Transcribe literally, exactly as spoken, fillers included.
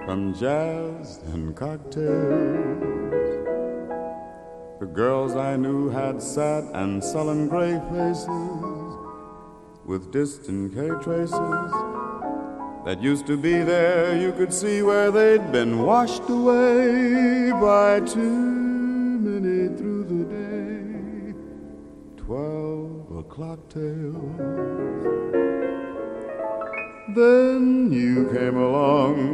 from jazz and cocktails. The girls I knew had sad and sullen gray faces with distant K-traces that used to be there. You could see where they'd been washed away by too many through the day. Twelve o'clock tales. Then you came along